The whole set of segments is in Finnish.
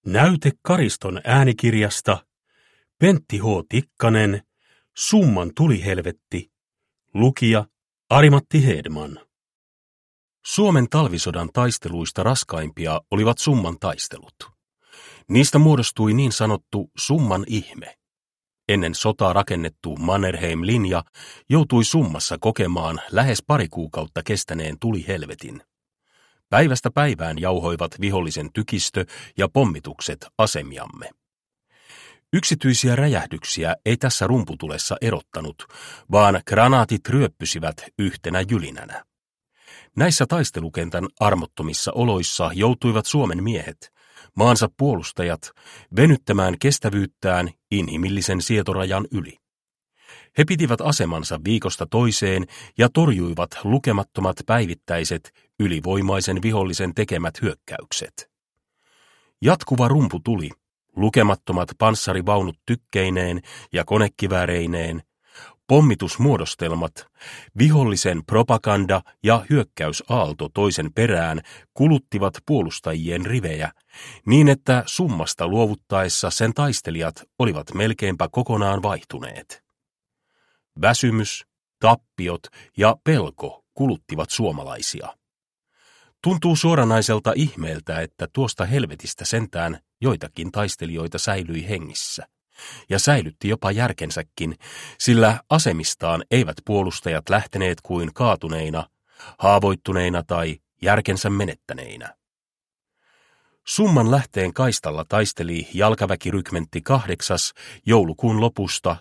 Näyte Kariston äänikirjasta, Pentti H. Tikkanen, Summan tulihelvetti, lukija Ari-Matti Hedman. Suomen talvisodan taisteluista raskaimpia olivat Summan taistelut. Niistä muodostui niin sanottu Summan ihme. Ennen sotaa rakennettu Mannerheim-linja joutui Summassa kokemaan lähes pari kuukautta kestäneen tulihelvetin. Päivästä päivään jauhoivat vihollisen tykistö ja pommitukset asemiamme. Yksityisiä räjähdyksiä ei tässä rumputulessa erottanut, vaan granaatit ryöppysivät yhtenä jylinänä. Näissä taistelukentän armottomissa oloissa joutuivat Suomen miehet, maansa puolustajat, venyttämään kestävyyttään inhimillisen sietorajan yli. He pitivät asemansa viikosta toiseen ja torjuivat lukemattomat päivittäiset, ylivoimaisen vihollisen tekemät hyökkäykset. Jatkuva rumputuli, lukemattomat panssarivaunut tykkeineen ja konekivääreineen, pommitusmuodostelmat, vihollisen propaganda ja hyökkäysaalto toisen perään kuluttivat puolustajien rivejä, niin että Summasta luovuttaessa sen taistelijat olivat melkeinpä kokonaan vaihtuneet. Väsymys, tappiot ja pelko kuluttivat suomalaisia. Tuntuu suoranaiselta ihmeeltä, että tuosta helvetistä sentään joitakin taistelijoita säilyi hengissä. Ja säilytti jopa järkensäkin, sillä asemistaan eivät puolustajat lähteneet kuin kaatuneina, haavoittuneina tai järkensä menettäneinä. Summan lähteen kaistalla taisteli jalkaväkirykmentti 8. joulukuun lopusta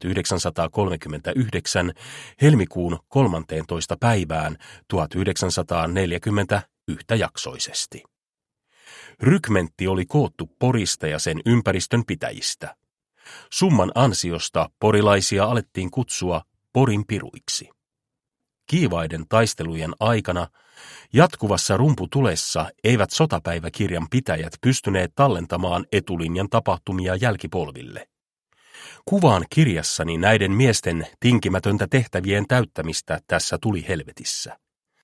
1939 helmikuun 13. päivään 1940 yhtäjaksoisesti. Rykmentti oli koottu Porista ja sen ympäristön pitäjistä. Summan ansiosta porilaisia alettiin kutsua Porin piruiksi. Kiivaiden taistelujen aikana jatkuvassa rumputulessa eivät sotapäiväkirjan pitäjät pystyneet tallentamaan etulinjan tapahtumia jälkipolville. Kuvaan kirjassani näiden miesten tinkimätöntä tehtävien täyttämistä tässä tulihelvetissä.